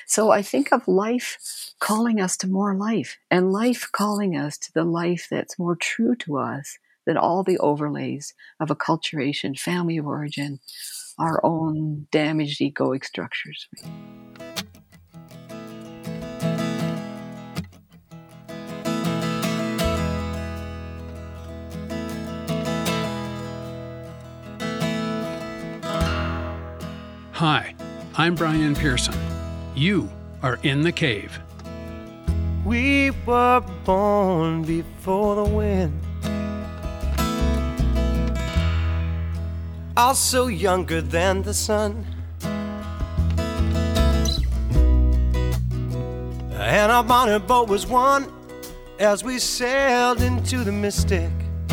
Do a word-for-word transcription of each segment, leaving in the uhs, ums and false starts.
So I think of life calling us to more life, and life calling us to the life that's more true to us than all the overlays of acculturation, family of origin, our own damaged egoic structures. Hi, I'm Brian Pearson. You are in the cave. We were born before the wind, also younger than the sun, and our bonnet boat was one as we sailed into the mystic.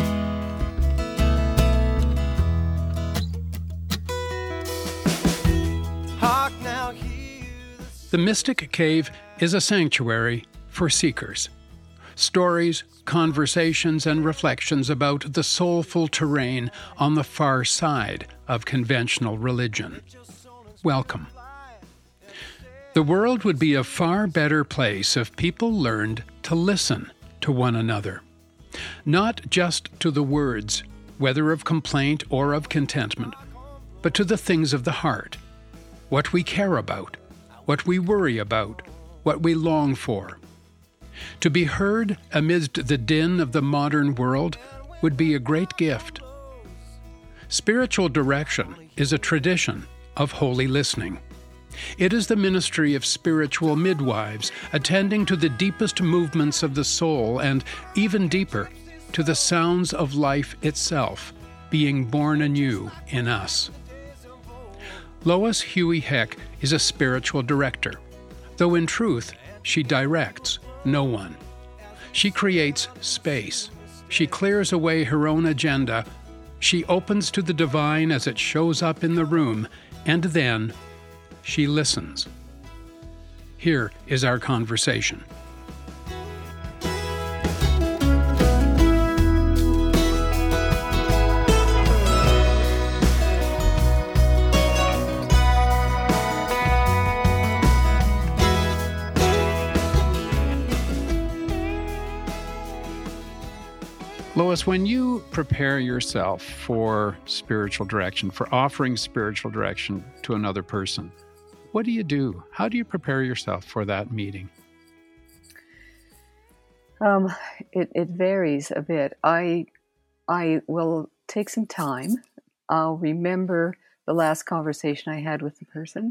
Hark now, hear the... The Mystic Cave is a sanctuary for seekers. Stories, conversations, and reflections about the soulful terrain on the far side of conventional religion. Welcome. The world would be a far better place if people learned to listen to one another. Not just to the words, whether of complaint or of contentment, but to the things of the heart, what we care about, what we worry about, what we long for. To be heard amidst the din of the modern world would be a great gift. Spiritual direction is a tradition of holy listening. It is the ministry of spiritual midwives, attending to the deepest movements of the soul and, even deeper, to the sounds of life itself, being born anew in us. Lois Huey Heck is a spiritual director, though in truth, she directs no one. She creates space. She clears away her own agenda. She opens to the divine as it shows up in the room, and then she listens. Here is our conversation. Lois, when you prepare yourself for spiritual direction, for offering spiritual direction to another person, what do you do? How do you prepare yourself for that meeting? Um, it, it varies a bit. I I will take some time. I'll remember the last conversation I had with the person.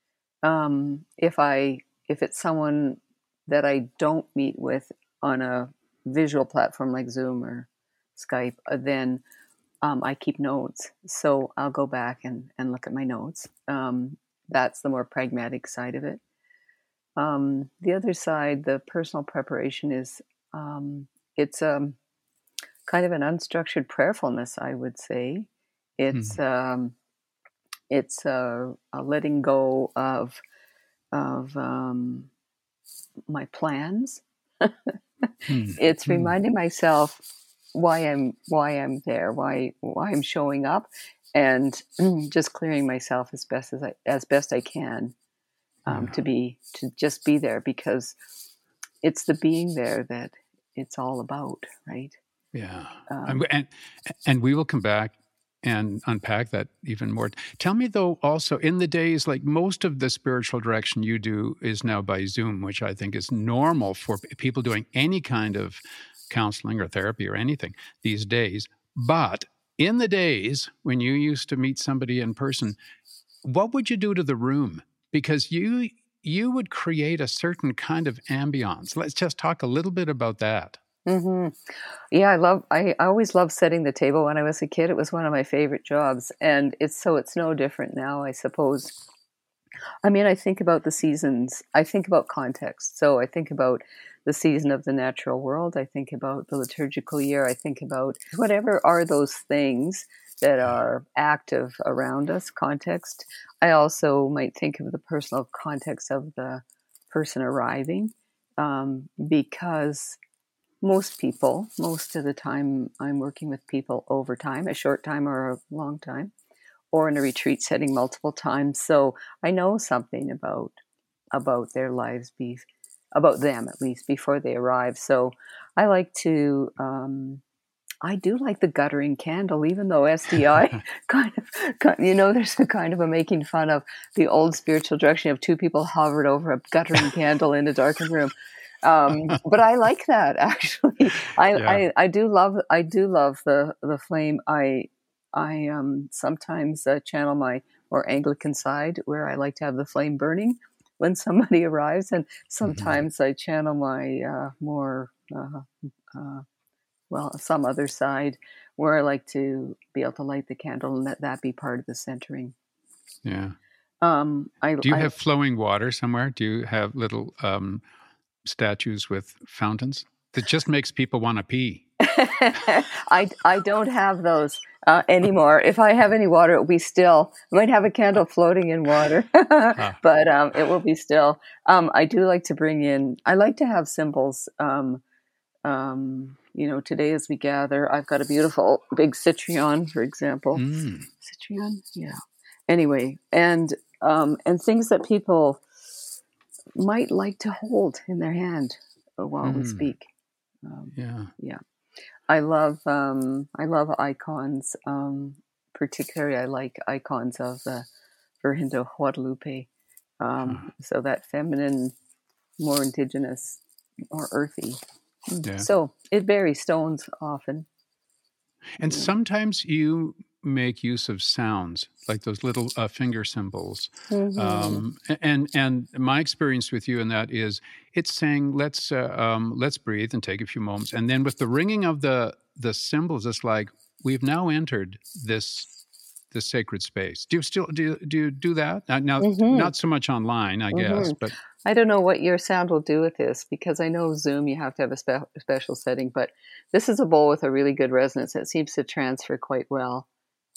Um, if I if it's someone that I don't meet with on a visual platform like Zoom or Skype, then um, I keep notes. So I'll go back and, and look at my notes. Um, that's the more pragmatic side of it. Um, the other side, the personal preparation, is um, it's um, kind of an unstructured prayerfulness, I would say. It's hmm. um, it's a, a letting go of of um, my plans. hmm. It's reminding hmm. myself why I'm why I'm there, why why I'm showing up, and just clearing myself as best as I as best I can um, yeah. to be to just be there, because it's the being there that it's all about, right? Yeah, um, and and we will come back and unpack that even more. Tell me though, also in the days, like most of the spiritual direction you do is now by Zoom, which I think is normal for people doing any kind of counseling or therapy or anything these days. But in the days when you used to meet somebody in person, what would you do to the room? Because you you would create a certain kind of ambiance. Let's just talk a little bit about that. Mm-hmm. Yeah, I love. I, I always loved setting the table when I was a kid. It was one of my favorite jobs, and it's so it's no different now, I suppose. I mean, I think about the seasons. I think about context. So I think about the season of the natural world. I think about the liturgical year. I think about whatever are those things that are active around us, context. I also might think of the personal context of the person arriving, um, because most people, most of the time I'm working with people over time, a short time or a long time, or in a retreat setting multiple times. So I know something about about their lives, be about them at least before they arrive. So I like to. Um, I do like the guttering candle, even though S D I kind of, you know, there's a kind of a making fun of the old spiritual direction of two people hovered over a guttering candle in a darkened room. Um, but I like that actually. I, Yeah. I, I do love I do love the the flame. I I um, sometimes uh, channel my more Anglican side where I like to have the flame burning when somebody arrives, and sometimes mm-hmm. I channel my uh, more. Uh, uh, well, some other side where I like to be able to light the candle and let that be part of the centering. Yeah. Um, I, Do you I, have flowing water somewhere? Do you have little um, statues with fountains? That just makes people want to pee. I, I don't have those uh, anymore. If I have any water, it will be still. I might have a candle floating in water, ah. but um, it will be still. Um, I do like to bring in, I like to have symbols. Um, um, you know, today as we gather, I've got a beautiful big citrion, for example. Mm. Citrion? Yeah. Anyway, and um, and things that people might like to hold in their hand while mm. we speak. Um, yeah. Yeah. I love um, I love icons. Um, particularly, I like icons of the Virgen de Guadalupe. Um, huh. So that feminine, more indigenous, more earthy. Yeah. So it varies, stones often. And yeah. sometimes you make use of sounds, like those little uh, finger symbols. Mm-hmm. Um, and and my experience with you in that is it's saying, let's uh, um, let's breathe and take a few moments. And then with the ringing of the, the symbols, it's like, we've now entered this this sacred space. Do you still do you, do you do that? Now, now mm-hmm. not so much online, I mm-hmm. guess, but... I don't know what your sound will do with this, because I know Zoom, you have to have a spe- special setting, but this is a bowl with a really good resonance that seems to transfer quite well.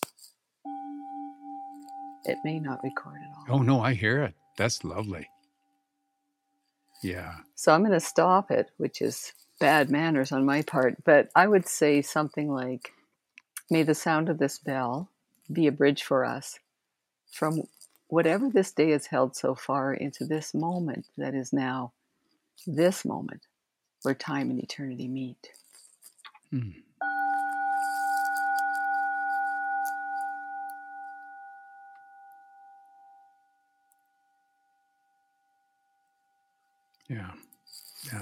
It may not record at all. Oh, no, I hear it. That's lovely. Yeah. So I'm going to stop it, which is bad manners on my part, but I would say something like, may the sound of this bell be a bridge for us from whatever this day has held so far into this moment that is now this moment where time and eternity meet. Hmm. Yeah, yeah.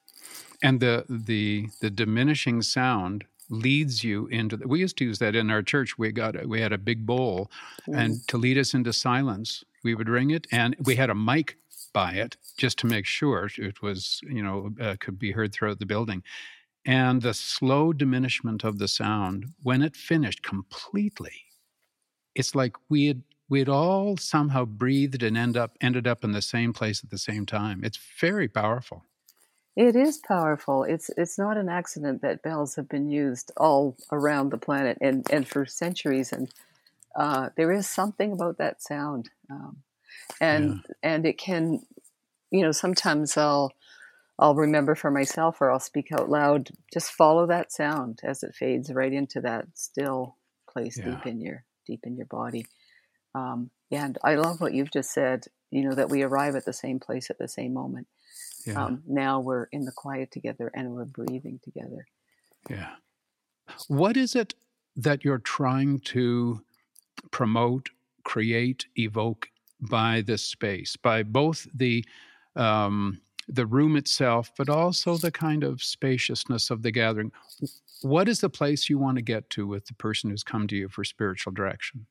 And the the the diminishing sound leads you into the, we used to use that in our church. We got we had a big bowl, mm. and to lead us into silence, we would ring it, and we had a mic by it just to make sure it was, you know, uh, could be heard throughout the building. And the slow diminishment of the sound, when it finished completely, it's like we had we had all somehow breathed and end up ended up in the same place at the same time. It's very powerful. It is powerful. It's it's not an accident that bells have been used all around the planet and, and for centuries. And uh, there is something about that sound, um, and yeah. and it can, you know, sometimes I'll I'll remember for myself, or I'll speak out loud. Just follow that sound as it fades right into that still place yeah. deep in your deep in your body. Um, and I love what you've just said. You know, that we arrive at the same place at the same moment. Yeah. Um, now we're in the quiet together and we're breathing together. Yeah. What is it that you're trying to promote, create, evoke by this space, by both the um, the room itself, but also the kind of spaciousness of the gathering? What is the place you want to get to with the person who's come to you for spiritual direction?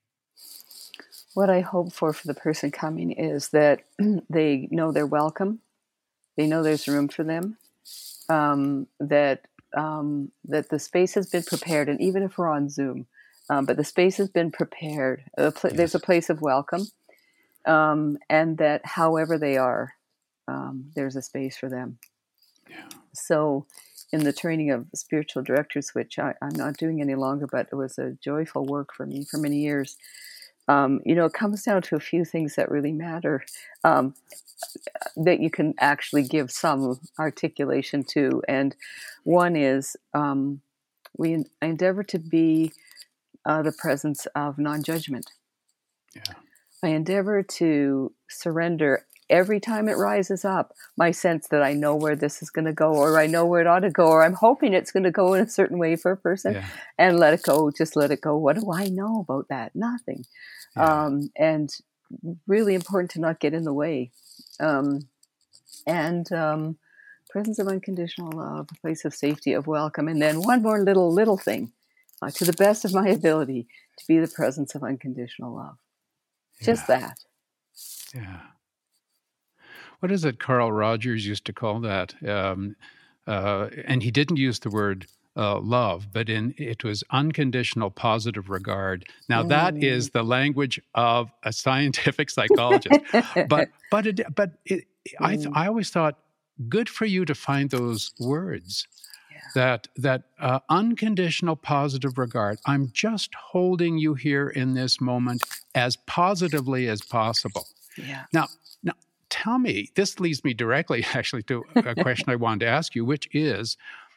What I hope for for the person coming is that they know they're welcome. They know there's room for them, um, that um, that the space has been prepared, and even if we're on Zoom, um, but the space has been prepared. A pl- yes. There's a place of welcome, um, and that however they are, um, there's a space for them. Yeah. So in the training of spiritual directors, which I, I'm not doing any longer, but it was a joyful work for me for many years, um, you know, it comes down to a few things that really matter. Um, that you can actually give some articulation to. And one is um, we endeavor to be uh, the presence of non-judgment. Yeah. I endeavor to surrender every time it rises up, my sense that I know where this is going to go, or I know where it ought to go, or I'm hoping it's going to go in a certain way for a person, Yeah. and let it go, just let it go. What do I know about that? Nothing. Yeah. Um, and really important to not get in the way. Um, and um, presence of unconditional love, a place of safety, of welcome. And then one more little, little thing, uh, to the best of my ability, to be the presence of unconditional love. Just Yeah. that. Yeah. What is it Carl Rogers used to call that? Um, uh, and he didn't use the word uh, love, but in it was unconditional positive regard. Now Mm. that is the language of a scientific psychologist. but but it, but it, I th- Mm. I always thought, good for you to find those words. Yeah. That that uh, unconditional positive regard. I'm just holding you here in this moment as positively as possible. Yeah. Now, now, tell me. This leads me directly, actually, to a question I wanted to ask you, which is: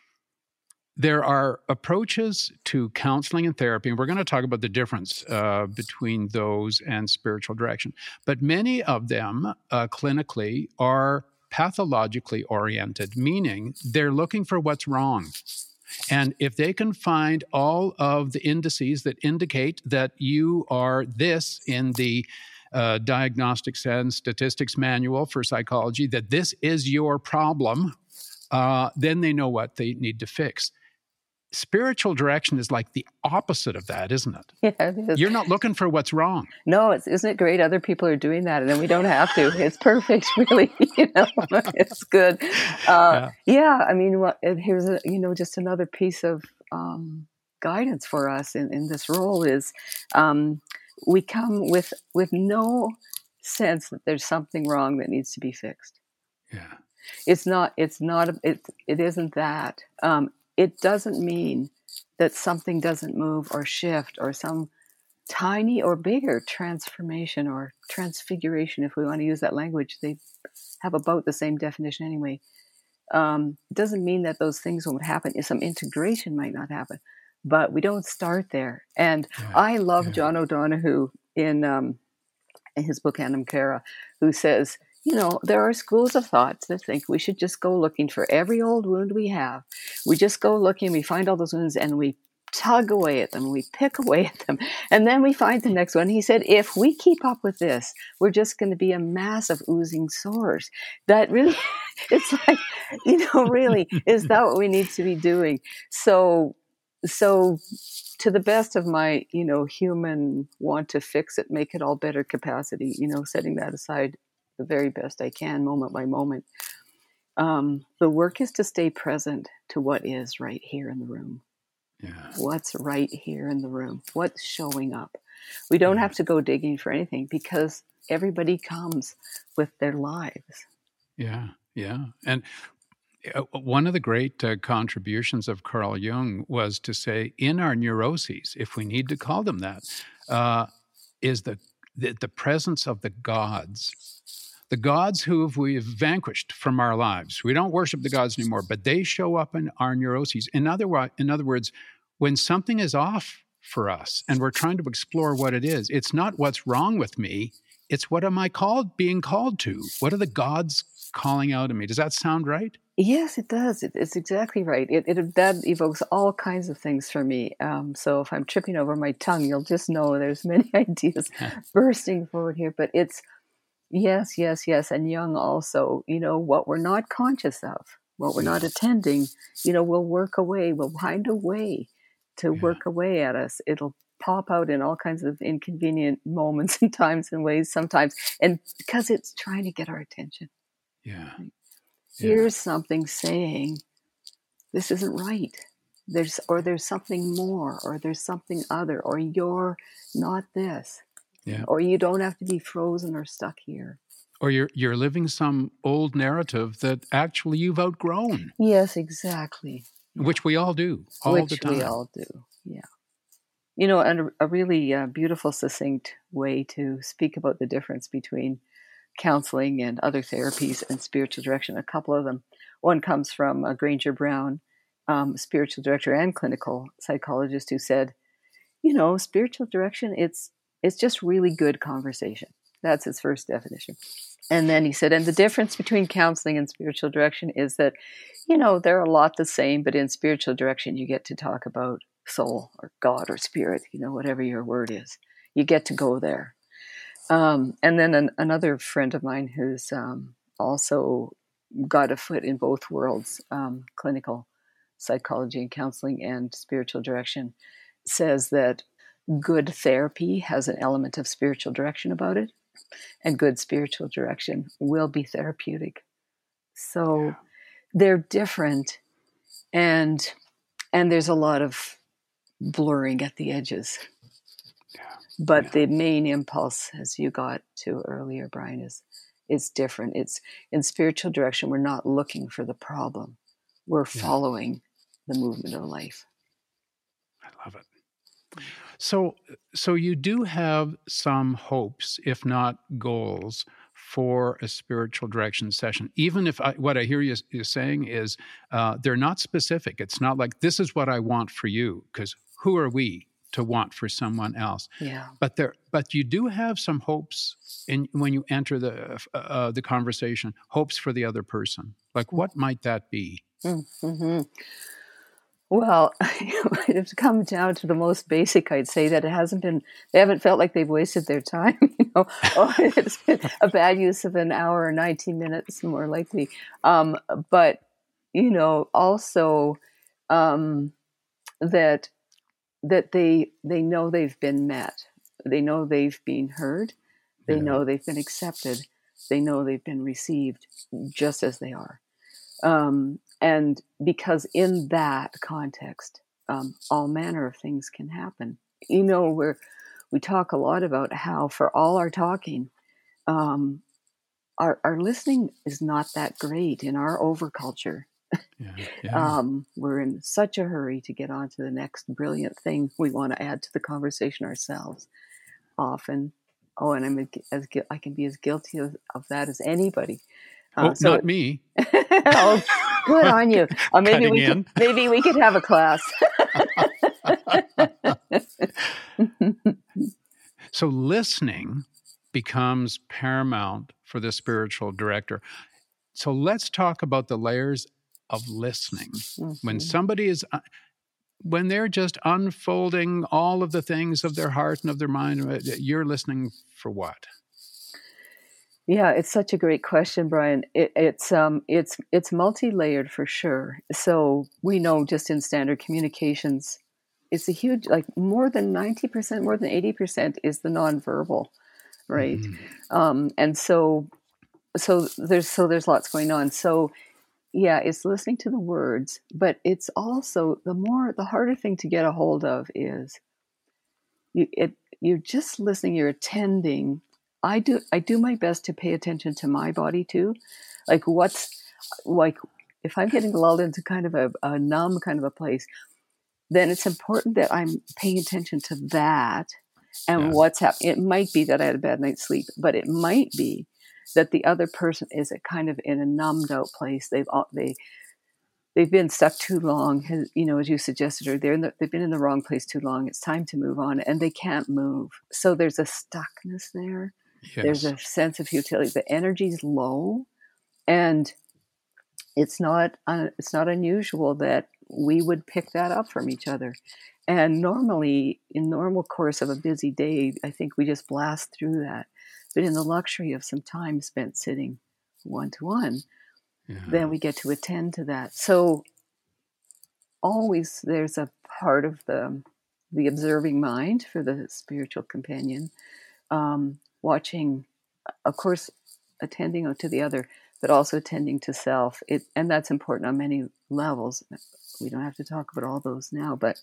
there are approaches to counseling and therapy, and we're going to talk about the difference uh, between those and spiritual direction. But many of them, uh, clinically, are pathologically oriented, meaning they're looking for what's wrong. And if they can find all of the indices that indicate that you are this in the uh, Diagnostics and Statistics Manual for Psychology, that this is your problem, uh, then they know what they need to fix. Spiritual direction is like the opposite of that, isn't it? Yeah, it is. You're not looking for what's wrong. No, it's, isn't it great? Other people are doing that, and then we don't have to. It's perfect, really. You know, it's good. Uh, yeah. yeah, I mean, what, here's a, you know, just another piece of um, guidance for us in, in this role is um, we come with with no sense that there's something wrong that needs to be fixed. Yeah, it's not. It's not. It it isn't that. Um, it doesn't mean that something doesn't move or shift or some tiny or bigger transformation or transfiguration, if we want to use that language. They have about the same definition anyway. Um, it doesn't mean that those things won't happen. Some integration might not happen, but we don't start there. And yeah. I love yeah. John O'Donohue in, um, in his book Anam Cara, who says, you know, there are schools of thoughts that think we should just go looking for every old wound we have. We just go looking, we find all those wounds, and we tug away at them, we pick away at them, and then we find the next one. He said, if we keep up with this, we're just going to be a mass of oozing sores. That really, it's like, you know, really, is that what we need to be doing? So, so to the best of my, you know, human want to fix it, make it all better capacity, you know, setting that aside the very best I can, moment by moment. Um, the work is to stay present to what is right here in the room. Yeah. What's right here in the room? What's showing up? We don't yeah. have to go digging for anything because everybody comes with their lives. Yeah, yeah. And uh, one of the great uh, contributions of Carl Jung was to say, in our neuroses, if we need to call them that, uh, is the, the the presence of the gods. The gods who we've vanquished from our lives. We don't worship the gods anymore, but they show up in our neuroses. In other, in other words, when something is off for us and we're trying to explore what it is, it's not what's wrong with me. It's what am I called, being called to? What are the gods calling out of me? Does that sound right? Yes, it does. It, it's exactly right. It, it that evokes all kinds of things for me. Um, so if I'm tripping over my tongue, you'll just know there's many ideas bursting forward here. But it's yes, yes, yes. And Jung also, you know, what we're not conscious of, what we're not attending, you know, we'll work away. We'll find a way to Yeah. work away at us. It'll pop out in all kinds of inconvenient moments and times and ways sometimes. And because it's trying to get our attention. Yeah. Here's yeah. something saying, this isn't right. There's, or there's something more, or there's something other, or you're not this. Yeah. Or you don't have to be frozen or stuck here. Or you're you're living some old narrative that actually you've outgrown. Yes, exactly. Yeah. Which we all do, all Which the time. we all do, yeah. You know, and a, a really uh, beautiful, succinct way to speak about the difference between counseling and other therapies and spiritual direction, a couple of them. One comes from uh, Granger Brown, um, spiritual director and clinical psychologist, who said, you know, spiritual direction, it's It's just really good conversation. That's its first definition. And then he said, and the difference between counseling and spiritual direction is that, you know, they're a lot the same, but in spiritual direction, you get to talk about soul or God or spirit, you know, whatever your word is. You get to go there. Um, and then an, another friend of mine who's um, also got a foot in both worlds, um, clinical psychology and counseling and spiritual direction, says that good therapy has an element of spiritual direction about it, and good spiritual direction will be therapeutic. So yeah. They're different, and and there's a lot of blurring at the edges. Yeah. But yeah. The main impulse, as you got to earlier, Brian, is is different. It's in spiritual direction, we're not looking for the problem. We're following yeah. the movement of life. I love it. So, so you do have some hopes, if not goals, for a spiritual direction session. Even if I, what I hear you, you saying is uh, they're not specific. It's not like this is what I want for you, because who are we to want for someone else? Yeah. But there, but you do have some hopes in when you enter the uh, the conversation. Hopes for the other person. Like what might that be? Mm-hmm. Well, it's come down to the most basic. I'd say that it hasn't been, they haven't felt like they've wasted their time, you know, or it's been a bad use of an hour or ninety minutes, more likely. Um, but, you know, also um, that that they they know they've been met. They know they've been heard. They yeah. know they've been accepted. They know they've been received just as they are. Um, and because in that context, um, all manner of things can happen. You know, we're, we talk a lot about how for all our talking, um, our, our listening is not that great in our overculture. Yeah, yeah. um, we're in such a hurry to get on to the next brilliant thing we want to add to the conversation ourselves. Often, oh, and I'm as I can be as guilty of, of that as anybody. Uh, oh, so not it, me. Oh, good on you. Uh, maybe we could, maybe we could have a class. So listening becomes paramount for the spiritual director. So let's talk about the layers of listening. Mm-hmm. When somebody is, uh, when they're just unfolding all of the things of their heart and of their mind, you're listening for what? Yeah, it's such a great question, Brian. It, it's um, it's it's multi-layered for sure. So we know just in standard communications, it's a huge, like more than ninety percent, more than eighty percent is the nonverbal, right? Mm. Um, and so, so there's so there's lots going on. So yeah, it's listening to the words, but it's also the more the harder thing to get a hold of is you it you're just listening, you're attending. I do I do my best to pay attention to my body too. Like what's like if I'm getting lulled into kind of a, a numb kind of a place, then it's important that I'm paying attention to that and yeah. what's happening. It might be that I had a bad night's sleep, but it might be that the other person is a kind of in a numbed out place. They've they they've been stuck too long, you know, as you suggested, or they're in the, they've been in the wrong place too long. It's time to move on, and they can't move. So there's a stuckness there. Yes. There's a sense of futility. The energy's low, and it's not uh, it's not unusual that we would pick that up from each other. And normally, in normal course of a busy day, I think we just blast through that. But in the luxury of some time spent sitting one to one, then we get to attend to that. So always there's a part of the the observing mind for the spiritual companion. Um, watching, of course, attending to the other, but also attending to self. It, and that's important on many levels. We don't have to talk about all those now, but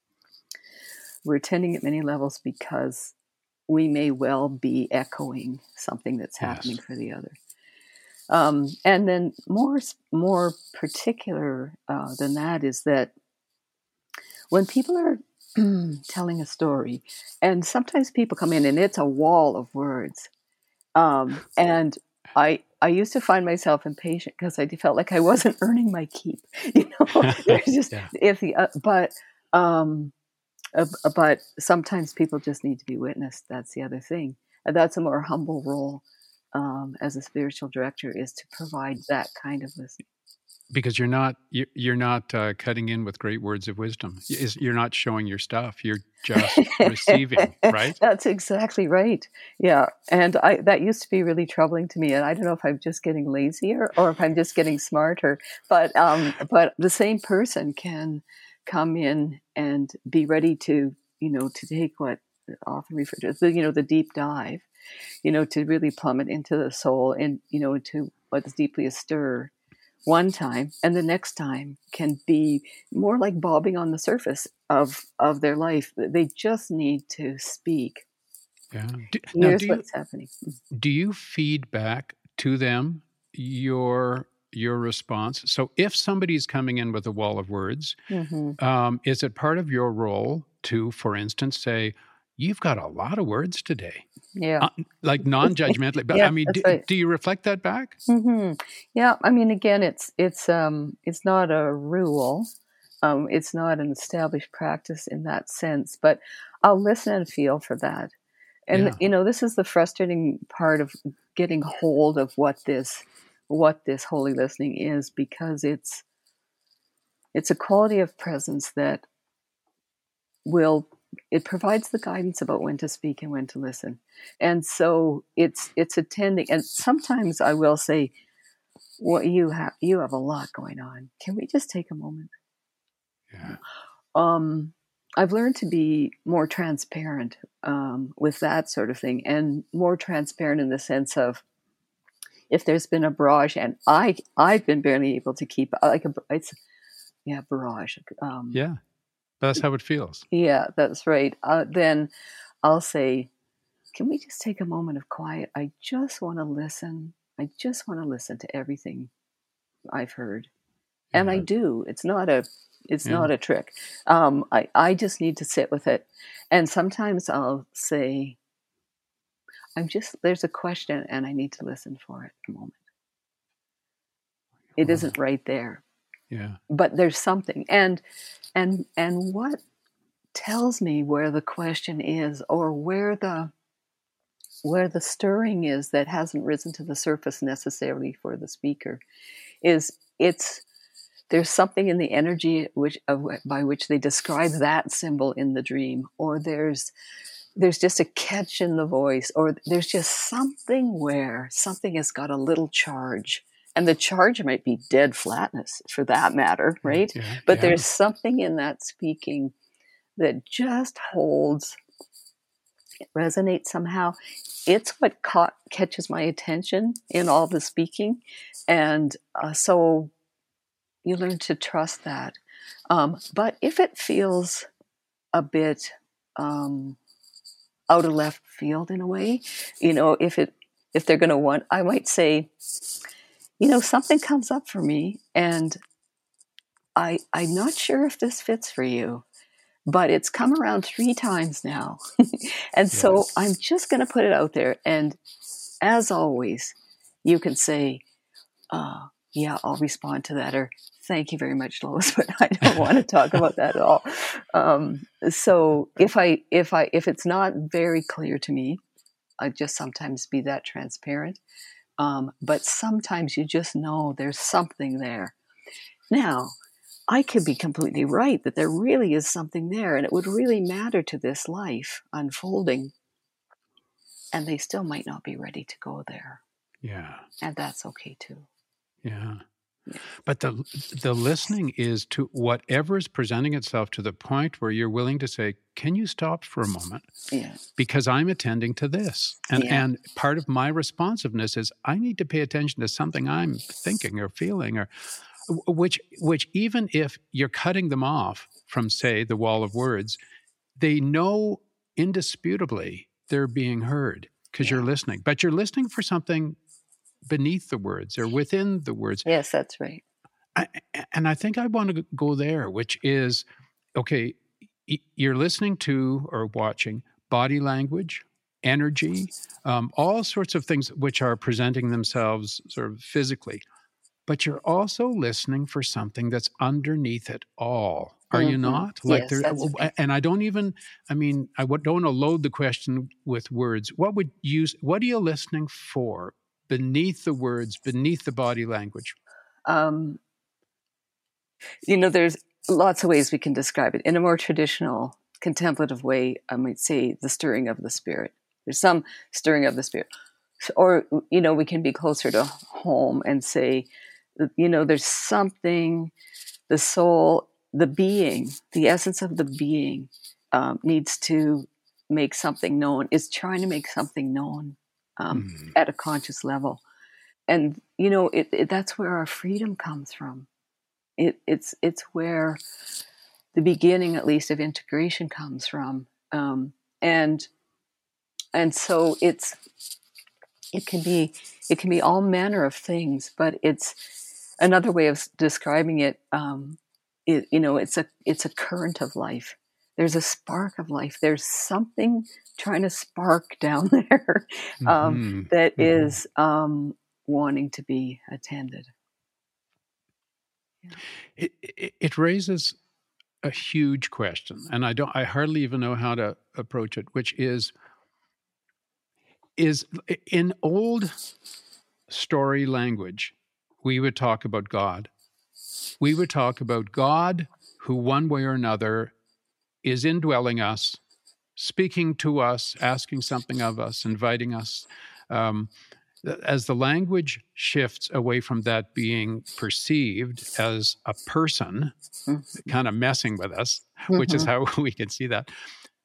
we're attending at many levels because we may well be echoing something that's happening yes. for the other. Um, and then more, more particular uh, than that is that when people are telling a story, and sometimes people come in and it's a wall of words. Um, and I I used to find myself impatient because I felt like I wasn't earning my keep. You know, there's just yeah. if the uh, but um, uh, but sometimes people just need to be witnessed. That's the other thing. And that's a more humble role um, as a spiritual director is to provide that kind of listening. Because you're not you- you're not uh, cutting in with great words of wisdom. Is- You're not showing your stuff. You're just receiving, right? That's exactly right. Yeah, and I that used to be really troubling to me, and I don't know if I'm just getting lazier or if I'm just getting smarter. But um, but the same person can come in and be ready to you know to take what often referred to as the you know the deep dive, you know to really plummet into the soul and you know to what's deeply astir one time, and the next time can be more like bobbing on the surface of of their life. They just need to speak. Yeah. Do, now, Here's do you what's happening. do you feed back to them your your response? So if somebody's coming in with a wall of words, hmm um, is it part of your role to, for instance, say, "You've got a lot of words today," Yeah, uh, like non-judgmentally? But yeah, I mean, that's do, right. do you reflect that back? hmm Yeah, I mean, again, it's it's um it's not a rule. Um, it's not an established practice in that sense, but I'll listen and feel for that. And Yeah. you know, this is the frustrating part of getting hold of what this what this holy listening is, because it's it's a quality of presence that will it provides the guidance about when to speak and when to listen. And so it's it's attending, and sometimes I will say, well, you have you have a lot going on. Can we just take a moment? Yeah. Um, I've learned to be more transparent um, with that sort of thing, and more transparent in the sense of if there's been a barrage, and I I've been barely able to keep like a it's yeah barrage. Um, Yeah. That's how it feels. yeah, that's right. Uh, then I'll say, can we just take a moment of quiet? I just want to listen. I just want to listen to everything I've heard. And I Yeah. do. It's not a it's Yeah. not a trick. Um, I, I just need to sit with it. And sometimes I'll say, I'm just there's a question and I need to listen for it a moment. It Wow. isn't right there. Yeah. But there's something. And and and what tells me where the question is, or where the where the stirring is that hasn't risen to the surface necessarily for the speaker, is it's there's something in the energy which of, by which they describe that symbol in the dream, or there's there's just a catch in the voice, or there's just something where something has got a little charge, and the charge might be dead flatness for that matter, right? Yeah. But Yeah. there's something in that speaking that just holds, it resonates somehow. It's what caught, catches my attention in all the speaking, and uh, so you learn to trust that. Um, but if it feels a bit um, out of left field in a way, you know, if it if they're going to want, I might say, you know, something comes up for me, and I I'm not sure if this fits for you, but it's come around three times now, and so Yes. I'm just going to put it out there. And as always, you can say, uh, "Yeah, I'll respond to that," or "Thank you very much, Lois, but I don't want to talk about that at all." Um, so if I if I if it's not very clear to me, I just sometimes be that transparent. Um, but sometimes you just know there's something there. Now, I could be completely right that there really is something there, and it would really matter to this life unfolding, and they still might not be ready to go there, Yeah. and that's okay too. Yeah. Yeah. But the the listening is to whatever is presenting itself, to the point where you're willing to say, "Can you stop for a moment? Yeah. Because I'm attending to this." And Yeah. and part of my responsiveness is I need to pay attention to something I'm thinking or feeling, or which which even if you're cutting them off from, say, the wall of words, they know indisputably they're being heard because Yeah. you're listening. But you're listening for something beneath the words or within the words. Yes, that's right. I, and I think I want to go there, which is, okay, y- you're listening to or watching body language, energy, um, all sorts of things which are presenting themselves sort of physically, but you're also listening for something that's underneath it all. Are you Mhm. not? Like Yes, there, that's right. and I don't even, I mean, I would- don't want to load the question with words. What would you, what are you listening for? beneath the words, beneath the body language? Um, you know, there's lots of ways we can describe it. In a more traditional, contemplative way, I might say the stirring of the spirit. There's some stirring of the spirit. Or, you know, we can be closer to home and say, you know, there's something, the soul, the being, the essence of the being um, needs to make something known, is trying to make something known um, mm. at a conscious level. And, you know, it, it, that's where our freedom comes from. It, it's it's where the beginning, at least, of integration comes from. Um, and and so it's it can be it can be all manner of things, but it's another way of describing it. Um, it you know, it's a it's a current of life. There's a spark of life. There's something trying to spark down there um, mm-hmm. that mm-hmm. is um, wanting to be attended. Yeah. It, it it raises a huge question, and I don't I hardly even know how to approach it, which is is in old story language, we would talk about God. We would talk about God who one way or another is indwelling us, speaking to us, asking something of us, inviting us. Um, as the language shifts away from that being perceived as a person, mm-hmm. kind of messing with us, mm-hmm. which is how we can see that,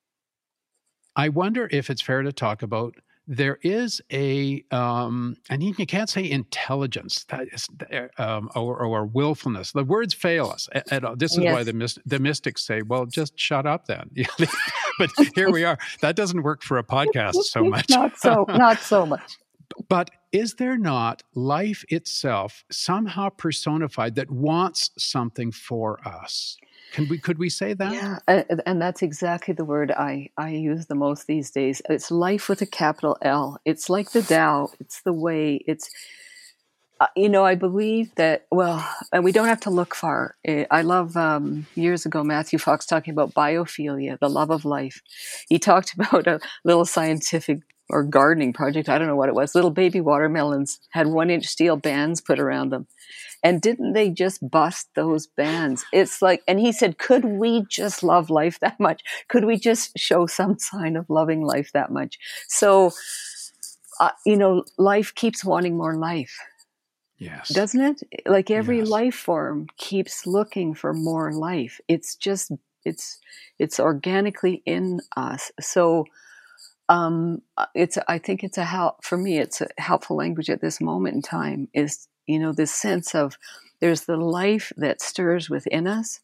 I wonder if it's fair to talk about there is a, um, and you can't say intelligence that is, um, or, or willfulness. The words fail us. And this is yes. why the myst- the mystics say, well, just shut up then. But here we are. That doesn't work for a podcast so much. Not so, not so much. But is there not life itself somehow personified that wants something for us? Can we, could we say that? Yeah, and, and that's exactly the word I, I use the most these days. It's life with a capital L. It's like the Tao. It's the way. It's, uh, you know, I believe that, well, and we don't have to look far. I love, um, years ago, Matthew Fox talking about biophilia, the love of life. He talked about a little scientific or gardening project. I don't know what it was. Little baby watermelons had one inch steel bands put around them. And didn't they just bust those bands? It's like, and he said, could we just love life that much? Could we just show some sign of loving life that much? So, uh, you know, life keeps wanting more life. Yes. Doesn't it? Like every yes. life form keeps looking for more life. It's just, it's, it's organically in us. So, um, it's, I think it's a help for me. It's a helpful language at this moment in time is, you know, this sense of there's the life that stirs within us.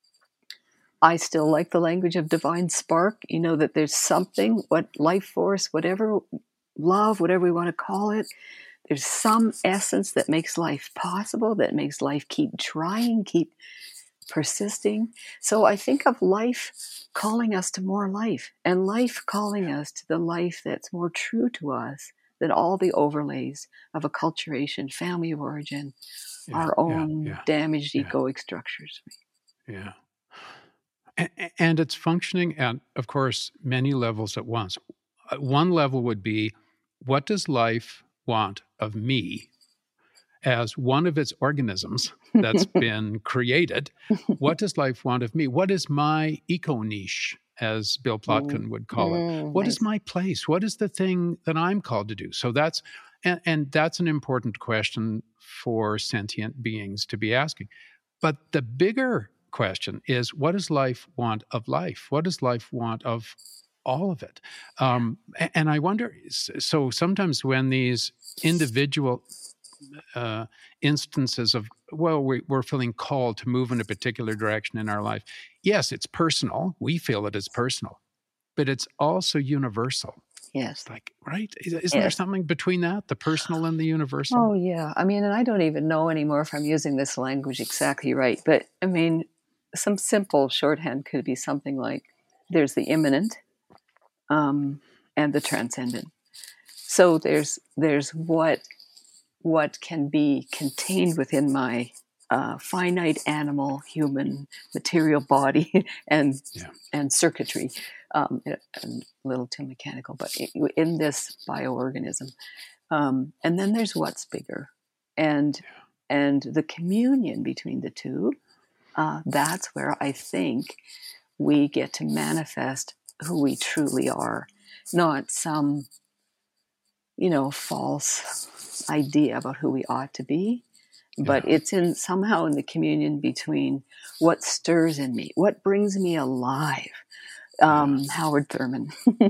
I still like the language of divine spark, you know, that there's something, what life force, whatever, love, whatever we want to call it. There's some essence that makes life possible, that makes life keep trying, keep persisting. So I think of life calling us to more life, and life calling us to the life that's more true to us than all the overlays of acculturation, family of origin, yeah, our own yeah, yeah, damaged yeah. egoic structures. Yeah. And, and it's functioning at, of course, many levels at once. One level would be, what does life want of me as one of its organisms that's been created? What does life want of me? What is my eco-niche, as Bill Plotkin would call mm, it? What nice. is my place? What is the thing that I'm called to do? So that's, and, and that's an important question for sentient beings to be asking. But the bigger question is, what does life want of life? What does life want of all of it? Um, and I wonder, so sometimes when these individual uh, instances of, well, we, we're feeling called to move in a particular direction in our life. Yes, it's personal. We feel it as personal, but it's also universal. Yes. Like, right? Isn't yes. there something between that, the personal and the universal? Oh, yeah. I mean, and I don't even know anymore if I'm using this language exactly right. But, I mean, some simple shorthand could be something like, there's the immanent um, and the transcendent. So there's there's what what can be contained within my uh, finite animal, human, material body and yeah. and circuitry, um, and a little too mechanical, but in this bioorganism. Um, and then there's what's bigger. And yeah. and the communion between the two, uh, that's where I think we get to manifest who we truly are, not some, you know, false idea about who we ought to be. But yeah. it's in somehow in the communion between what stirs in me, what brings me alive. Um, yeah. Howard Thurman.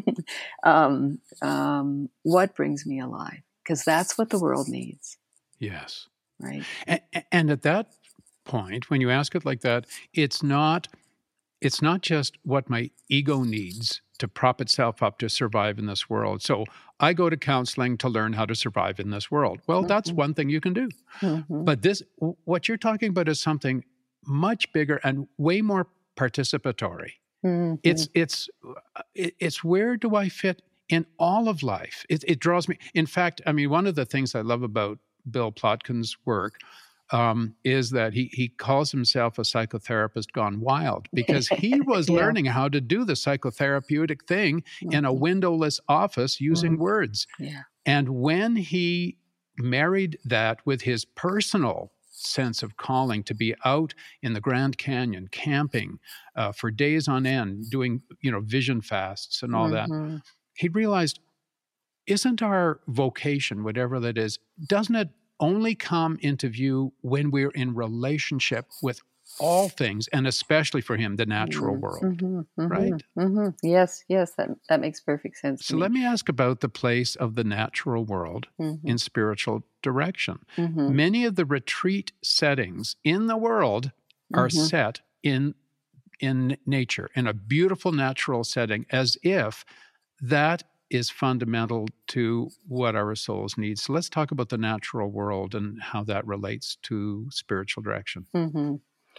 um, um, what brings me alive? Because that's what the world needs. Yes. Right. And, and at that point, when you ask it like that, it's not, it's not just what my ego needs to prop itself up to survive in this world. So I go to counseling to learn how to survive in this world. Well, mm-hmm. that's one thing you can do. Mm-hmm. But this, what you're talking about is something much bigger and way more participatory. Mm-hmm. It's, it's, it's where do I fit in all of life? It, it draws me. In fact, I mean, one of the things I love about Bill Plotkin's work Um, is that he he calls himself a psychotherapist gone wild, because he was yeah. learning how to do the psychotherapeutic thing mm-hmm. in a windowless office using mm-hmm. words. Yeah. And when he married that with his personal sense of calling to be out in the Grand Canyon camping uh, for days on end, doing, you know, vision fasts and all mm-hmm. that, he realized, isn't our vocation, whatever that is, doesn't it only come into view when we're in relationship with all things, and especially for him, the natural mm-hmm, world, mm-hmm, right? Mm-hmm. Yes, yes, that that makes perfect sense. So let me ask about the place of the natural world mm-hmm. in spiritual direction. Mm-hmm. Many of the retreat settings in the world are mm-hmm. set in in nature, in a beautiful natural setting, as if that is fundamental to what our souls need. So let's talk about the natural world and how that relates to spiritual direction. Mm-hmm.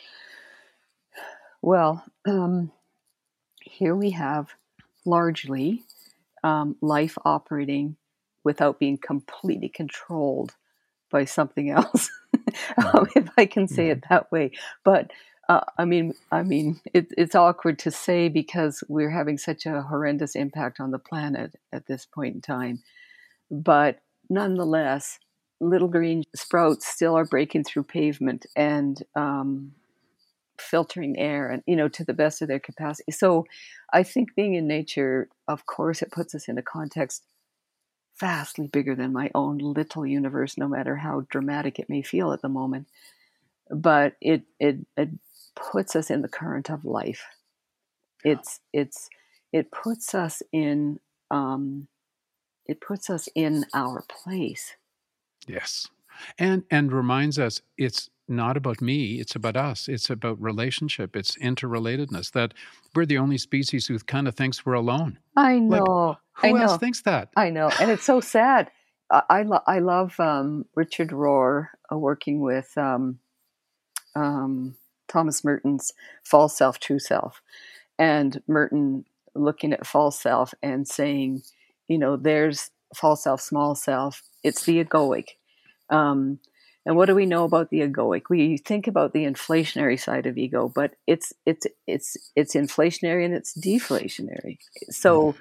Well, um, here we have largely um, life operating without being completely controlled by something else, um, if I can say mm-hmm. it that way. But Uh, I mean, I mean, it, it's awkward to say because we're having such a horrendous impact on the planet at this point in time. But nonetheless, little green sprouts still are breaking through pavement and um, filtering air, and you know, to the best of their capacity. So, I think being in nature, of course, it puts us in a context vastly bigger than my own little universe, no matter how dramatic it may feel at the moment. But it it, it puts us in the current of life. It's it's it puts us in um, it puts us in our place. Yes, and and reminds us it's not about me, it's about us. It's about relationship. It's interrelatedness. That we're the only species who kind of thinks we're alone. I know. Like, who I know. else thinks that? I know, and it's so sad. I I, lo- I love um, Richard Rohr uh, working with. Um, um, Thomas Merton's false self, true self, and Merton looking at false self and saying, you know, there's false self, small self. It's the egoic. Um, and what do we know about the egoic? We think about the inflationary side of ego, but it's it's it's it's inflationary and it's deflationary. So,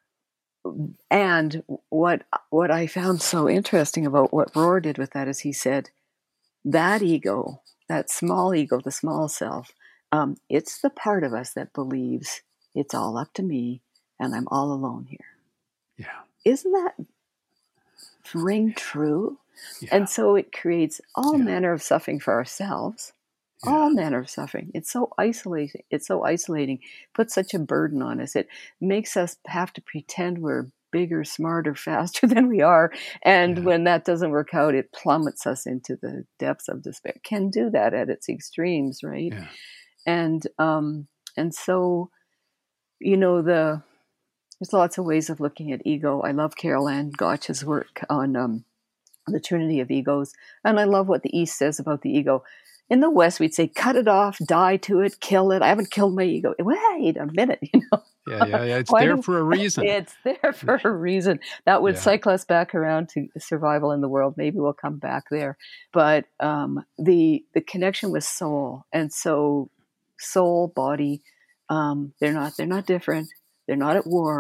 and what what I found so interesting about what Rohr did with that is he said that ego. That small ego, the small self, um, it's the part of us that believes it's all up to me and I'm all alone here. Yeah. Isn't that ring true? Yeah. And so it creates all yeah. manner of suffering for ourselves, yeah. all manner of suffering. It's so isolating. It's so isolating. Puts such a burden on us. It makes us have to pretend we're bigger, smarter, faster than we are. And yeah. when that doesn't work out, it plummets us into the depths of despair. It can do that at its extremes, right? Yeah. And um, and so, you know, the there's lots of ways of looking at ego. I love Carol Ann Gotch's work on um, the Trinity of Egos. And I love what the East says about the ego. In the West, we'd say, cut it off, die to it, kill it. I haven't killed my ego. Wait a minute, you know. Yeah, yeah, yeah. It's there do, for a reason. It's there for a reason. That would yeah. cycle us back around to survival in the world. Maybe we'll come back there. But um, the the connection with soul, and so soul, body, um, they're not they're not different. They're not at war.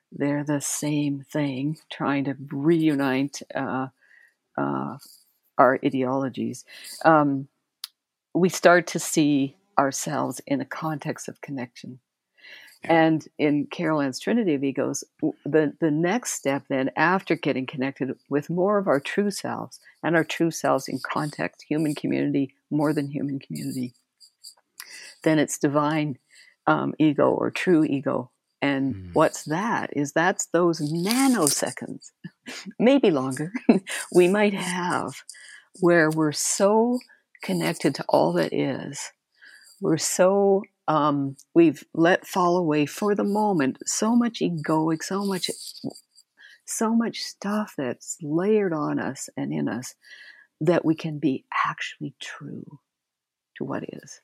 they're the same thing, trying to reunite uh, uh, our ideologies. Um, we start to see ourselves in a context of connection. Yeah. And in Carol Ann's Trinity of Egos, the, the next step then, after getting connected with more of our true selves, and our true selves in context, human community, more than human community, then it's divine um, ego or true ego. And mm. what's that? Is that's those nanoseconds, maybe longer, we might have, where we're so connected to all that is. We're so, um, we've let fall away for the moment so much egoic, so much, so much stuff that's layered on us and in us, that we can be actually true to what is.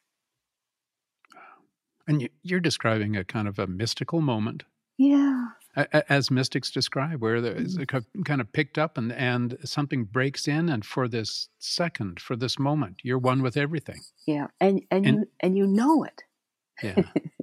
And you're describing a kind of a mystical moment. Yeah. As mystics describe, where there is a kind of picked up and, and something breaks in, and for this second, for this moment, you're one with everything. Yeah, and and, and you and you know it. Yeah.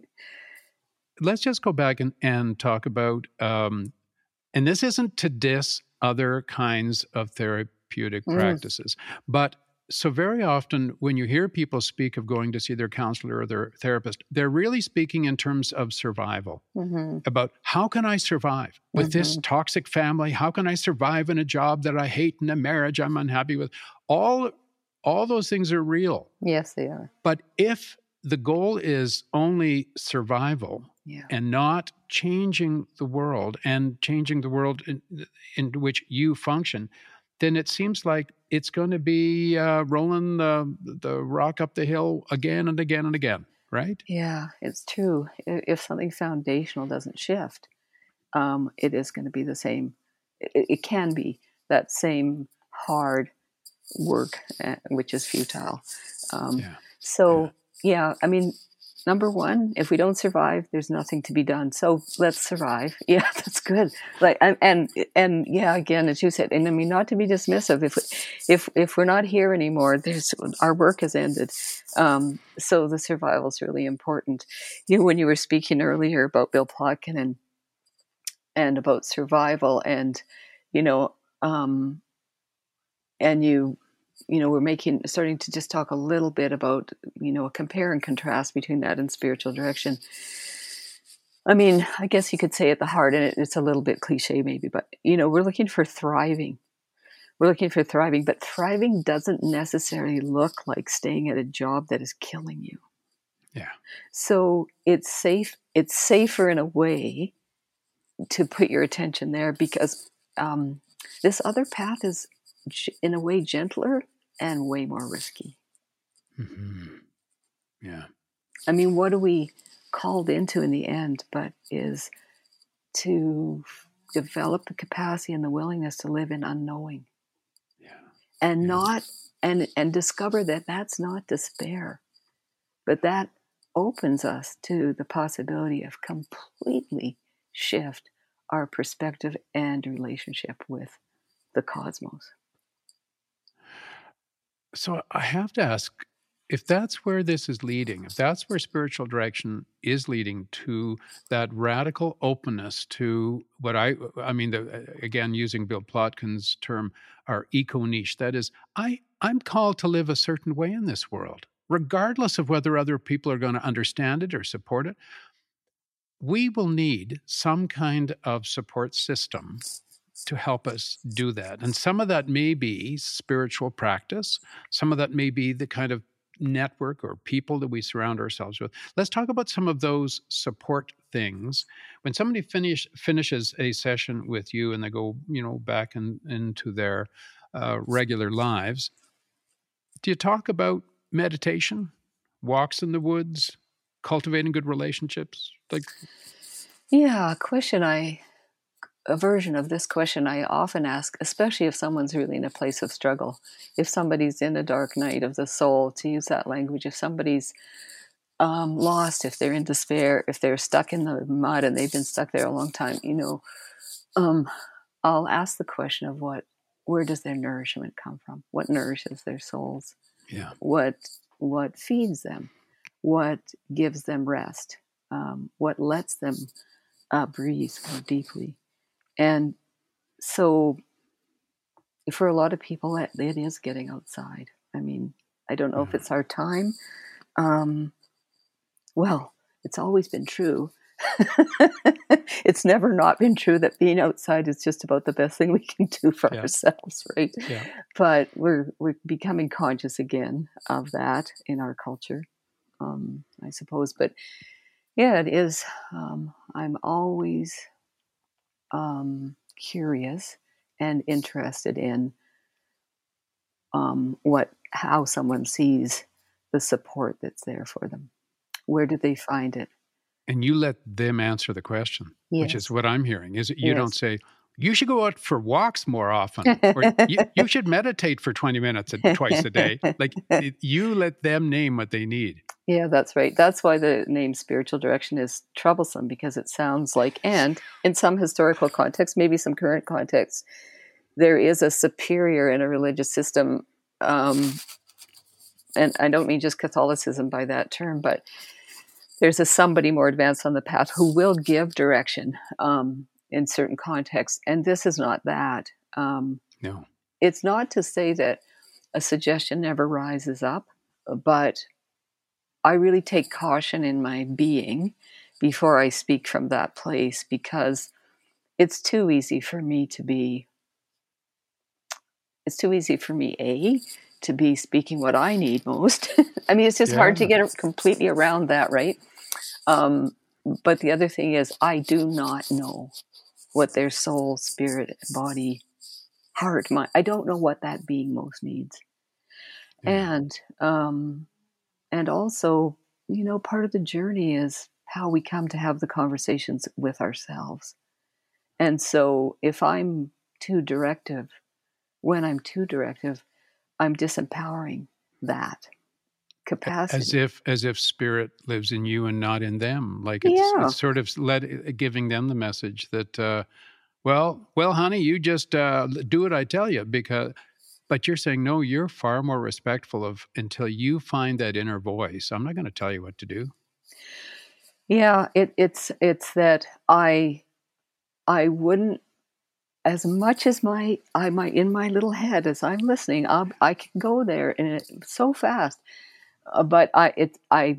Let's just go back and, and talk about, um, and this isn't to diss other kinds of therapeutic mm. practices, but so very often when you hear people speak of going to see their counselor or their therapist, they're really speaking in terms of survival, mm-hmm. about how can I survive with mm-hmm. this toxic family? How can I survive in a job that I hate, in a marriage I'm unhappy with? All, all those things are real. Yes, they are. But if the goal is only survival yeah. and not changing the world and changing the world in, in which you function, then it seems like it's going to be uh, rolling the the rock up the hill again and again and again, right? Yeah, it's true. If something foundational doesn't shift, um, it is going to be the same. It, it can be that same hard work, uh, which is futile. Um, yeah. So, yeah. yeah, I mean, number one, if we don't survive, there's nothing to be done. So let's survive. Yeah, that's good. Like, and, and, and yeah, again, as you said, and I mean, not to be dismissive, if, if, if we're not here anymore, there's, our work has ended. Um, so the survival is really important. You know, when you were speaking earlier about Bill Plotkin and, and about survival and, you know, um, and you, you know, we're making, starting to just talk a little bit about, you know, a compare and contrast between that and spiritual direction. I mean, I guess you could say at the heart, and it, it's a little bit cliche maybe, but, you know, we're looking for thriving. We're looking for thriving, but thriving doesn't necessarily look like staying at a job that is killing you. Yeah. So it's safe. It's safer in a way to put your attention there because um, this other path is in a way gentler and way more risky. Mm-hmm. Yeah. I mean, what are we called into in the end, but is to develop the capacity and the willingness to live in unknowing. Yeah. And yeah. not, and, and discover that that's not despair, but that opens us to the possibility of completely shift our perspective and relationship with the cosmos. So I have to ask, if that's where this is leading, if that's where spiritual direction is leading to that radical openness to what I, I mean, the, again, using Bill Plotkin's term, our eco-niche, that is, I, I'm called to live a certain way in this world, regardless of whether other people are going to understand it or support it. We will need some kind of support system to help us do that. And some of that may be spiritual practice. Some of that may be the kind of network or people that we surround ourselves with. Let's talk about some of those support things. When somebody finish, finishes a session with you and they go, you know, back in, into their uh, regular lives, do you talk about meditation, walks in the woods, cultivating good relationships? Like, yeah, a question I... A version of this question I often ask, especially if someone's really in a place of struggle, if somebody's in a dark night of the soul, to use that language, if somebody's um, lost, if they're in despair, if they're stuck in the mud and they've been stuck there a long time, you know, um, I'll ask the question of what, where does their nourishment come from? What nourishes their souls? Yeah. What, what feeds them? What gives them rest? Um, what lets them uh, breathe more deeply. And so for a lot of people, it, it is getting outside. I mean, I don't know if it's our time. Um, well, it's always been true. It's never not been true that being outside is just about the best thing we can do for Yeah. ourselves, right? Yeah. But we're we're becoming conscious again of that in our culture, um, I suppose. But yeah, it is. Um, I'm always um, curious and interested in um, what how someone sees the support that's there for them. Where do they find it? And you let them answer the question, which is Yes. what I'm hearing. Is you don't Yes. say, you should go out for walks more often, or you, you should meditate for twenty minutes a, twice a day. Like it, you let them name what they need. Yeah, that's right. That's why the name spiritual direction is troublesome, because it sounds like, and in some historical context, maybe some current context, there is a superior in a religious system. Um, and I don't mean just Catholicism by that term, but there's a somebody more advanced on the path who will give direction um, in certain contexts. And this is not that. Um, No. it's not to say that a suggestion never rises up, but I really take caution in my being before I speak from that place, because it's too easy for me to be, it's too easy for me, A, to be speaking what I need most. I mean, it's just hard to Yeah. get completely around that, right? Um, but the other thing is, I do not know what their soul, spirit, body, heart, mind, I don't know what that being most needs. Yeah. And, um, and also, you know, part of the journey is how we come to have the conversations with ourselves. And so if I'm too directive, when I'm too directive, I'm disempowering that capacity. As if as if spirit lives in you and not in them. Like it's Yeah. it's sort of led, giving them the message that, uh, well, well, honey, you just uh, do what I tell you, because. But you're saying, no, you're far more respectful of until you find that inner voice. I'm not going to tell you what to do. Yeah, it, it's it's that I I wouldn't, as much as my I might in my little head as I'm listening, I'll, I can go there and it, so fast. Uh, but I it I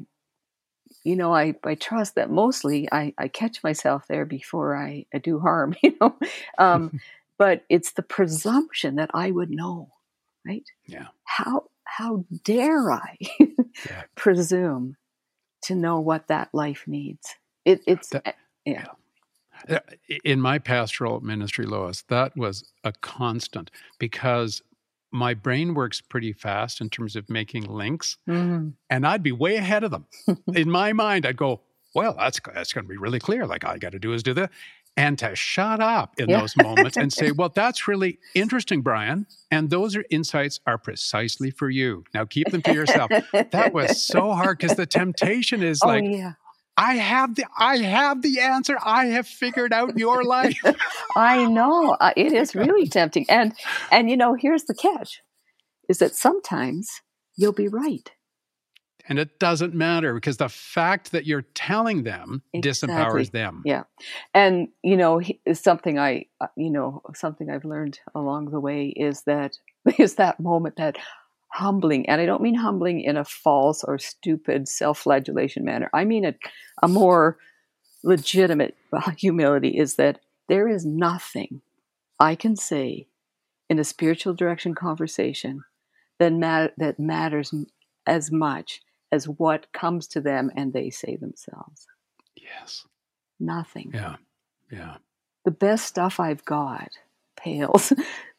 you know I, I trust that mostly I, I catch myself there before I, I do harm. You know, um, but it's the presumption that I would know, right? Yeah. How how dare I Yeah. presume to know what that life needs? It, it's That- yeah. Uh, In my pastoral ministry, Lois, that was a constant, because my brain works pretty fast in terms of making links, Mhm. and I'd be way ahead of them. In my mind, I'd go, well, that's that's going to be really clear. Like, all I got to do is do that. And to shut up in Yeah. those moments and say, well, that's really interesting, Brian. And those are insights are precisely for you. Now keep them to yourself. That was so hard, because the temptation is Oh like, yeah. I have the I have the answer. I have figured out your life. I know. Uh, It is really tempting. And and you know, here's the catch, is that sometimes you'll be right. And it doesn't matter, because the fact that you're telling them disempowers Exactly. them. Yeah. And you know, he- something I uh, you know, something I've learned along the way is that is that moment, that humbling, and I don't mean humbling in a false or stupid self-flagellation manner. I mean a, a more legitimate humility, is that there is nothing I can say in a spiritual direction conversation that, mat- that matters m- as much as what comes to them and they say themselves. Yes. Nothing. Yeah. Yeah. The best stuff I've got pales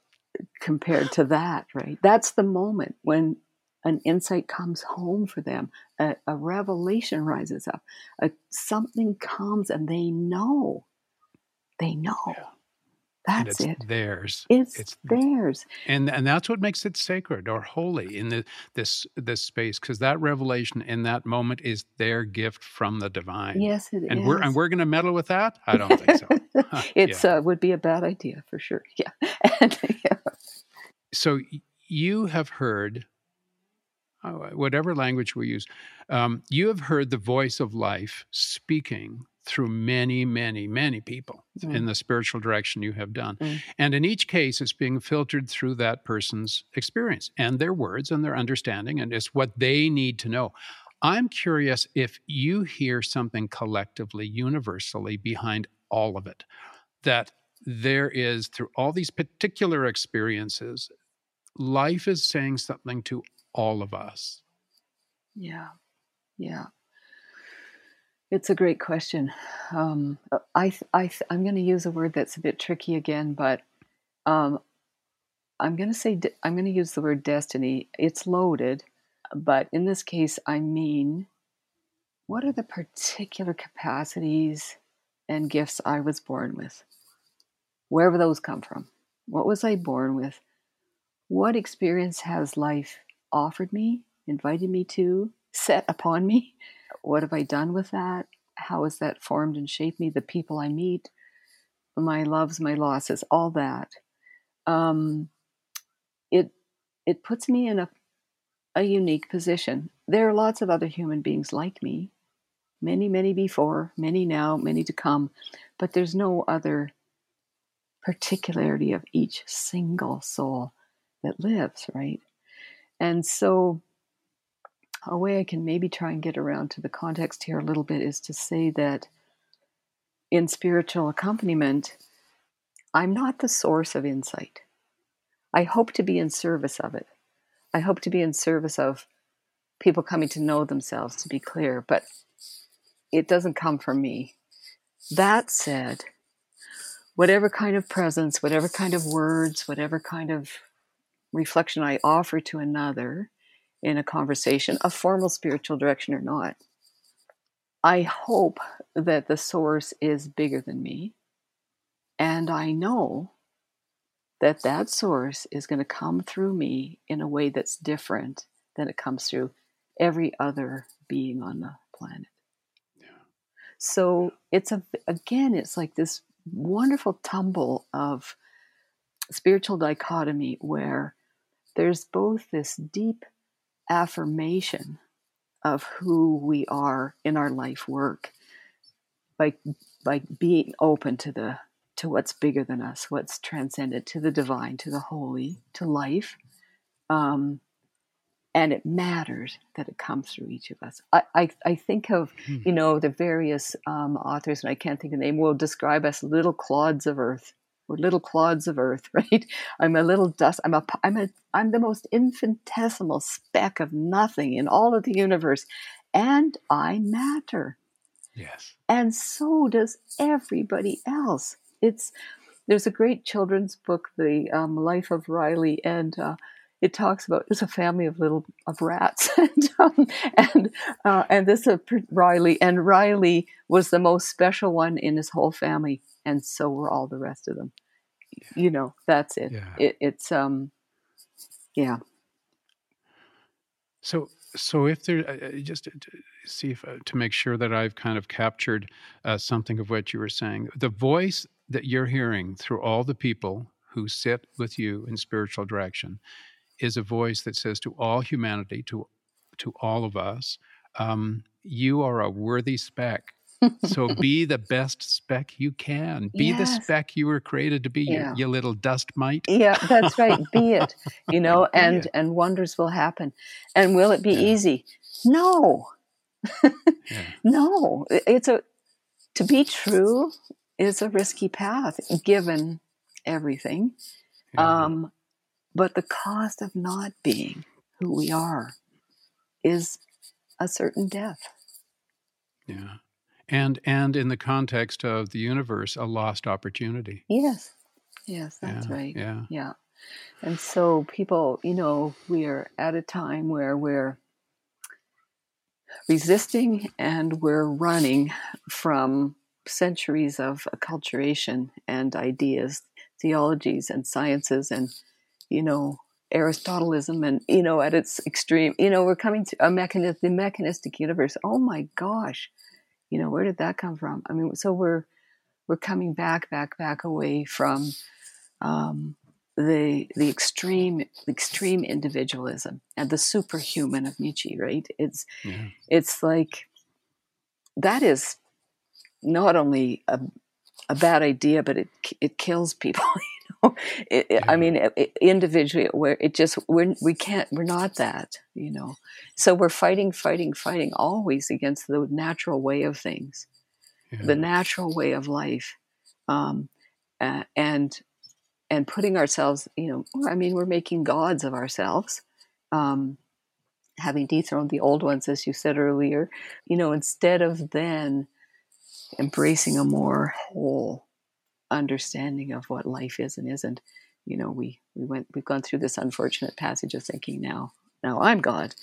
compared to that, right? That's the moment when an insight comes home for them, a, a revelation rises up, a, something comes and they know. They know. Yeah. And That's it's it. theirs. It's, It's theirs. and and that's what makes it sacred or holy in the this this space, because that revelation in that moment is their gift from the divine. Yes, it and is. we're and we're going to meddle with that? I don't think so. Huh, It's yeah. uh, would be a bad idea for sure. Yeah. And, yeah. So y- you have heard, uh, whatever language we use, um, you have heard the voice of life speaking through many, many, many people mm. in the spiritual direction you have done. Mm. And in each case, it's being filtered through that person's experience and their words and their understanding, and it's what they need to know. I'm curious if you hear something collectively, universally behind all of it, that there is, through all these particular experiences, life is saying something to all of us. Yeah, yeah. It's a great question. Um, I, I, I'm going to use a word that's a bit tricky again, but um, I'm going to say, de- I'm going to use the word destiny. It's loaded, but in this case, I mean, what are the particular capacities and gifts I was born with? Wherever those come from. What was I born with? What experience has life offered me, invited me to, set upon me? What have I done with that? How has that formed and shaped me? The people I meet, my loves, my losses, all that. Um, it it puts me in a, a unique position. There are lots of other human beings like me. Many, many before, many now, many to come. But there's no other particularity of each single soul that lives, right? And so a way I can maybe try and get around to the context here a little bit is to say that in spiritual accompaniment, I'm not the source of insight. I hope to be in service of it. I hope to be in service of people coming to know themselves, to be clear, but it doesn't come from me. That said, whatever kind of presence, whatever kind of words, whatever kind of reflection I offer to another in a conversation, a formal spiritual direction or not, I hope that the source is bigger than me. And I know that that source is going to come through me in a way that's different than it comes through every other being on the planet. Yeah. So it's a, again, it's like this wonderful tumble of spiritual dichotomy where there's both this deep affirmation of who we are in our life work by by being open to the to what's bigger than us, what's transcendent, to the divine, to the holy, to life, um, and it matters that it comes through each of us. I I, I think of hmm. you know the various um, authors, and I can't think of the name, will describe us little clods of earth. We're little clods of earth, right? I'm a little dust. I'm a, I'm a, I'm the most infinitesimal speck of nothing in all of the universe, and I matter. Yes. And so does everybody else. It's there's a great children's book, The um, Life of Riley, and uh, it talks about it's a family of little of rats, and um, and uh, and this is Riley, and Riley was the most special one in his whole family. And so were all the rest of them. You know, that's it. Yeah. it it's, um, yeah. So, so if there, uh, just to see if, uh, to make sure that I've kind of captured uh, something of what you were saying, the voice that you're hearing through all the people who sit with you in spiritual direction is a voice that says to all humanity, to, to all of us, um, you are a worthy speck. So be the best speck you can. Be yes. the speck you were created to be, yeah. you, you little dust mite. Yeah, that's right. Be it, you know, and, and wonders will happen. And will it be yeah. easy? No. yeah. No. It's a, to be true is a risky path given everything. Yeah. Um, but the cost of not being who we are is a certain death. Yeah. And and in the context of the universe, a lost opportunity. Yes. Yes, that's yeah, right. Yeah. Yeah. And so people, you know, we are at a time where we're resisting and we're running from centuries of acculturation and ideas, theologies and sciences and, you know, Aristotelism and, you know, at its extreme, you know, we're coming to a mechanism, the mechanistic universe. Oh my gosh. You know, where did that come from? I mean, so we're we're coming back, back, back away from um, the the extreme the extreme individualism and the superhuman of Nietzsche, right? It's yeah. it's like that is not only a, a bad idea, but it it kills people. You know, it, yeah. I mean, it, it, individually, where it just we're we can't we're not that. You know, so we're fighting, fighting, fighting always against the natural way of things, yeah. the natural way of life, um, uh, and and putting ourselves. You know, I mean, we're making gods of ourselves. Um, having dethroned the old ones, as you said earlier, you know, instead of then embracing a more whole understanding of what life is and isn't, you know, we, we went, we've gone through this unfortunate passage of thinking now, now I'm God.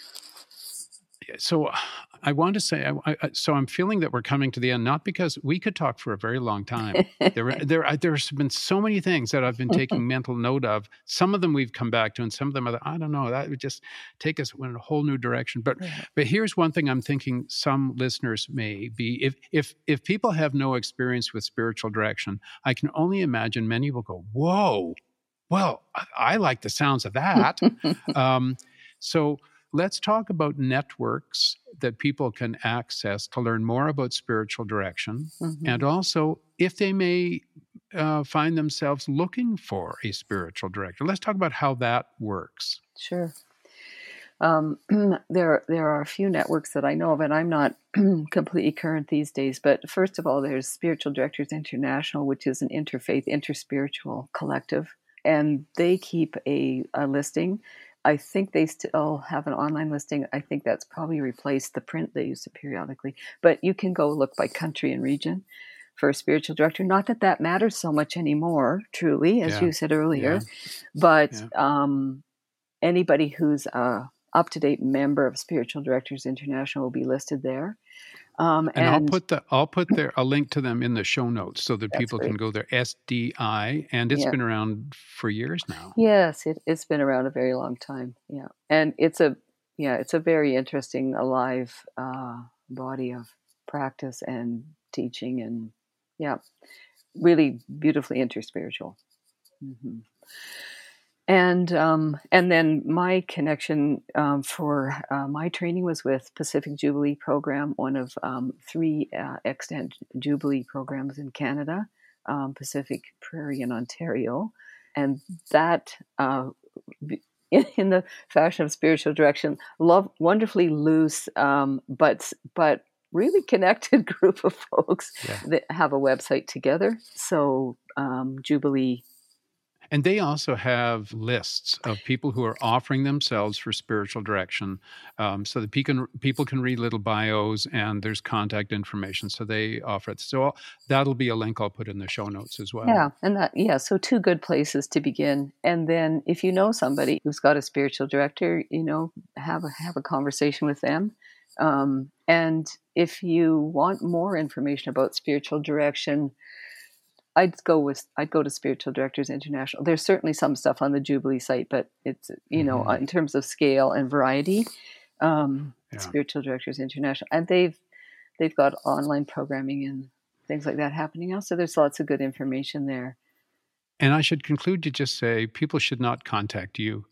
So I want to say, I, I, so I'm feeling that we're coming to the end, not because we could talk for a very long time. There, there, there's been so many things that I've been taking mental note of. Some of them we've come back to, and some of them, I don't know, that would just take us in a whole new direction. But, yeah. but here's one thing I'm thinking some listeners may be, if, if, if people have no experience with spiritual direction, I can only imagine many will go, whoa, well, I, I like the sounds of that. um, so, Let's talk about networks that people can access to learn more about spiritual direction, mm-hmm. and also if they may uh, find themselves looking for a spiritual director. Let's talk about how that works. Sure. Um, there, there are a few networks that I know of, and I'm not completely current these days. But first of all, there's Spiritual Directors International, which is an interfaith, interspiritual collective, and they keep a, a listing. I think they still have an online listing. I think that's probably replaced the print they used to periodically. But you can go look by country and region for a spiritual director. Not that that matters so much anymore, truly, as yeah. you said earlier. Yeah. But yeah. Um, anybody who's a up-to-date member of Spiritual Directors International will be listed there. Um, and, and I'll put the I'll put there a link to them in the show notes so that people great. Can go there. S D I, and it's yeah. been around for years now. Yes, it, it's been around a very long time. Yeah, and it's a yeah, it's a very interesting, alive uh, body of practice and teaching, and yeah, really beautifully interspiritual. Mm-hmm. And um, and then my connection um, for uh, my training was with Pacific Jubilee Program, one of um, three uh, extant Jubilee programs in Canada, um, Pacific Prairie in Ontario. And that, uh, in, in the fashion of spiritual direction, love, wonderfully loose, um, but but really connected group of folks yeah. that have a website together. So um, Jubilee. And they also have lists of people who are offering themselves for spiritual direction, um, so that people can, people can read little bios, and there's contact information. So they offer it. So that'll be a link I'll put in the show notes as well. Yeah, and that yeah. So two good places to begin. And then if you know somebody who's got a spiritual director, you know, have a have a conversation with them. Um, and if you want more information about spiritual direction, I'd go with I'd go to Spiritual Directors International. There's certainly some stuff on the Jubilee site, but it's you know mm-hmm. in terms of scale and variety, um, yeah. Spiritual Directors International, and they've they've got online programming and things like that happening now. So there's lots of good information there. And I should conclude to just say people should not contact you.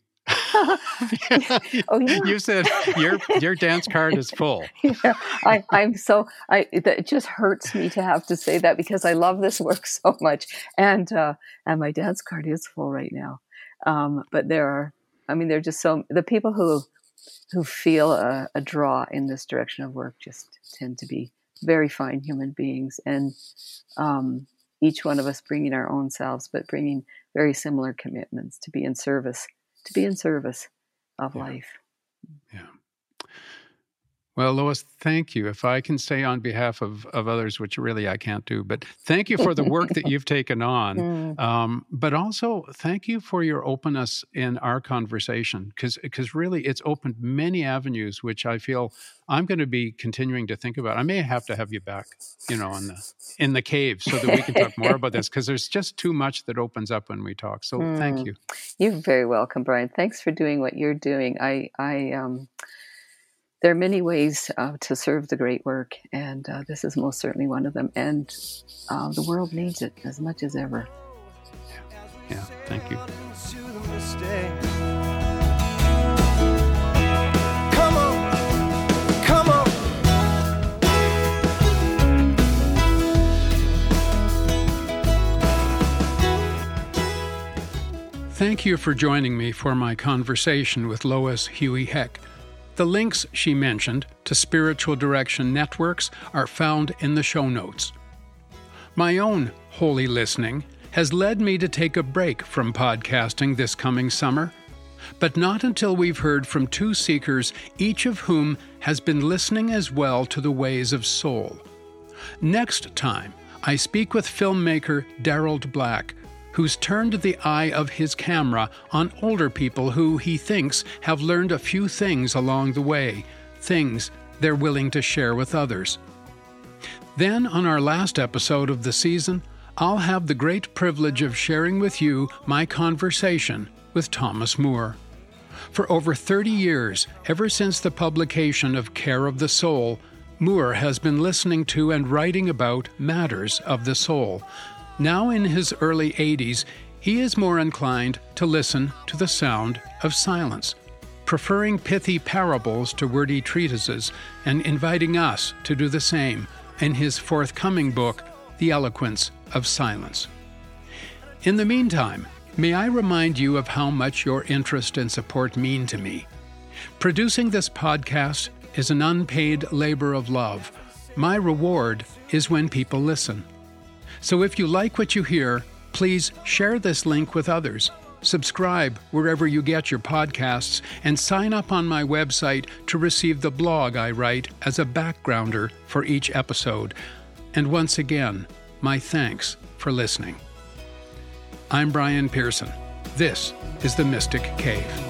oh, yeah. You said your your dance card is full. Yeah, I, I'm so I. It just hurts me to have to say that because I love this work so much, and uh, and my dance card is full right now. Um, but there are, I mean, there are just so the people who who feel a, a draw in this direction of work just tend to be very fine human beings, and um, each one of us bringing our own selves, but bringing very similar commitments to be in service. To be in service of yeah. life. Yeah. Well, Lois, thank you. If I can say on behalf of, of others, which really I can't do, but thank you for the work that you've taken on. Mm. Um, but also thank you for your openness in our conversation, because because really it's opened many avenues, which I feel I'm going to be continuing to think about. I may have to have you back, you know, in the in the cave so that we can talk more about this, because there's just too much that opens up when we talk. So mm. thank you. You're very welcome, Brian. Thanks for doing what you're doing. I I um. There are many ways uh, to serve the great work, and uh, this is most certainly one of them. And uh, the world needs it as much as ever. Yeah, yeah. Thank you. Come on, come on. Thank you for joining me for my conversation with Lois Huey Heck. The links she mentioned to Spiritual Direction Networks are found in the show notes. My own holy listening has led me to take a break from podcasting this coming summer, but not until we've heard from two seekers, each of whom has been listening as well to the ways of soul. Next time, I speak with filmmaker Daryl Black, who's turned the eye of his camera on older people who he thinks have learned a few things along the way, things they're willing to share with others. Then, on our last episode of the season, I'll have the great privilege of sharing with you my conversation with Thomas Moore. For over thirty years, ever since the publication of Care of the Soul, Moore has been listening to and writing about matters of the soul. Now in his early eighties, he is more inclined to listen to the sound of silence, preferring pithy parables to wordy treatises, and inviting us to do the same in his forthcoming book, The Eloquence of Silence. In the meantime, may I remind you of how much your interest and support mean to me. Producing this podcast is an unpaid labor of love. My reward is when people listen. So if you like what you hear, please share this link with others, subscribe wherever you get your podcasts, and sign up on my website to receive the blog I write as a backgrounder for each episode. And once again, my thanks for listening. I'm Brian Pearson. This is The Mystic Cave.